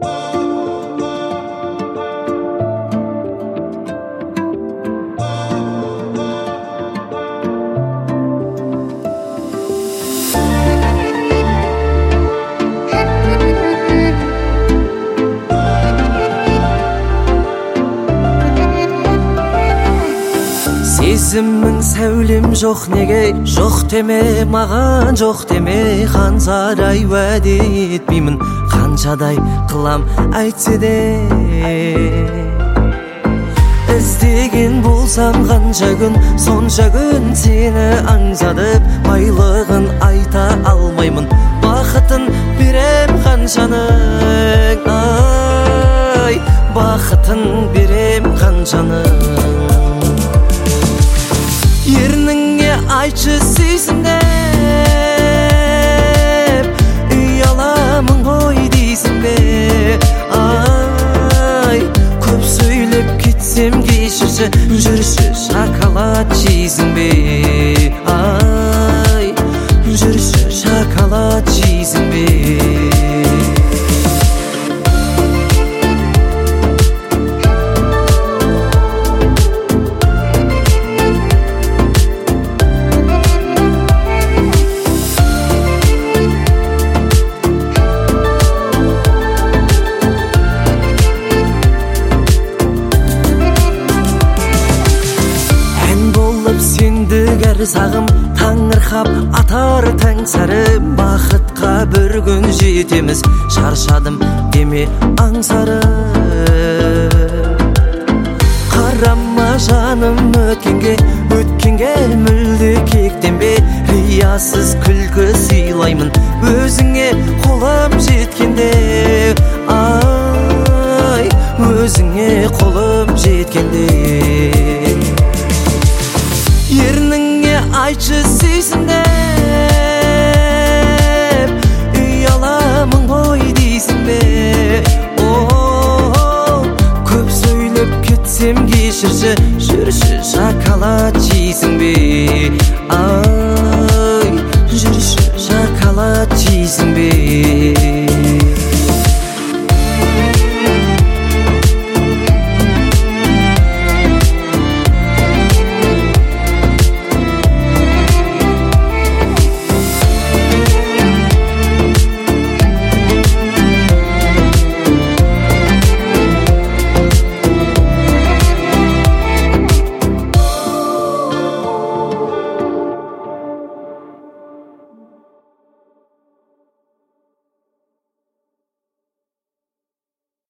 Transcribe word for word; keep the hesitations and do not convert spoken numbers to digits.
Сезімің сәулем жоқ неге, жоқ деме маған, жоқ деме Ханзарай уәде етпеймін, қаншадай қылам әйтсе де. Іздеген болсам қанша күн, сонша күн сені аңсадып, байлығын айта алмаймын, бақытын берем қаншаның, ай, бақытын берем қаншаның. Ерніңе айтшы сүйсін деп, ұяламын ғой дейсің бе? Ай, көп сөйлеп кетсем кешірші, жүрші шоколад жейсің бе? Ай, жүрші шоколад жейсің бе? Сағым таңырқап атар таң сары, бақытқа бір күн жетеміз, шаршадым деме аңсары. Қарама жаным өткенге, өткенге мүлде кектенбе, риясыз күлкі сыйлаймын өзіңе қолым жеткенде. Ай, өзіңе қолым жеткенде. Ерніңе айтшы сүйсін деп, ұяламын ғой дейсің бе? О, көп сөйлеп кетсем кешірші, жүрші шоколад жейсің бе?